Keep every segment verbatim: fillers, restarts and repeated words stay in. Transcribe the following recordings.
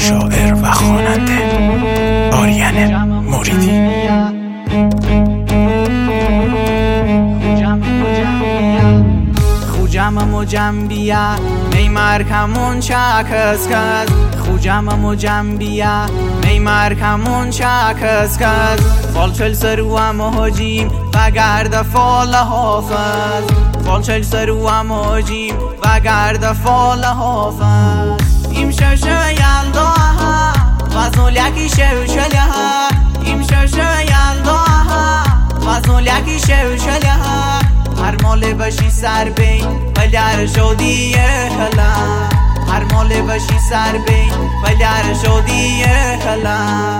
شاعر و خواننده آریان موریدی. خوجم مجم بیا میمر کمون چکس کس خوجم مجم بیا میمر کمون چکس کس فالچل سرو هم هجیم و گرد فال حافظ فالچل سرو هم هجیم و گرد فال حافظ ایم ششه یلدا و زولیکی شوشله ایم ششه یلدا و زولیکی شوشله هر مال باشی سر بین و در شدی هلا هر مال باشی سر بین و در شدی هلا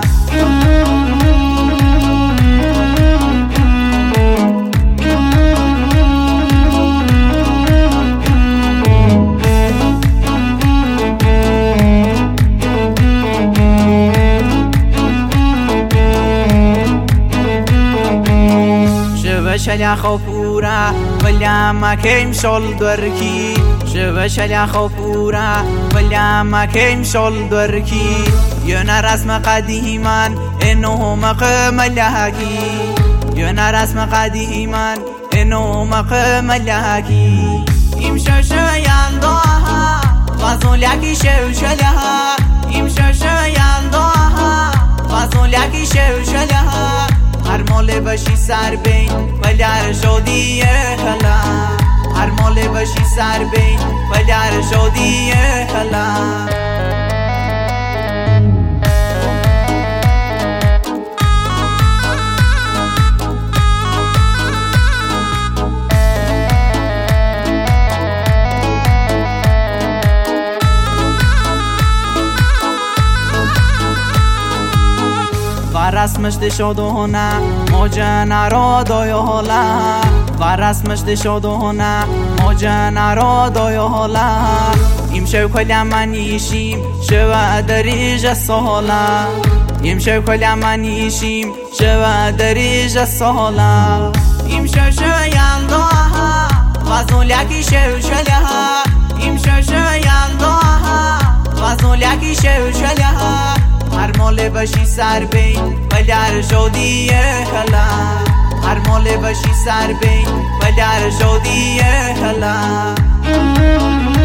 شلیا خوپورا ولی مکیم شل درکی شو شلیا خوپورا ولی مکیم شل درکی یون رسم قدیمان اینو مقام لحکی یون رسم قدیمان اینو مقام لحکی ایم ششه یلدا و زولیکی شو شلیا ایم ششه یلدا و زولیکی شو شلیا هر مال باشی سر بین و در شدی هلا هر مال باشی سر بین و در شدی هلا رسمش دشودونه موجن را دای حالا و رسمش دشودونه موجن را دای حالا ایم شو کلم منیشیم شو دریج سهالا ایم شو کلم منیشیم شو دریج سهالا ایم شو شو یلدا و زولیکی شو شله ایم شو شو یلدا و زولیکی شو شله هر مال باشی سر بین و در شدی هلا هر مال باشی سر بین و در شدی هلا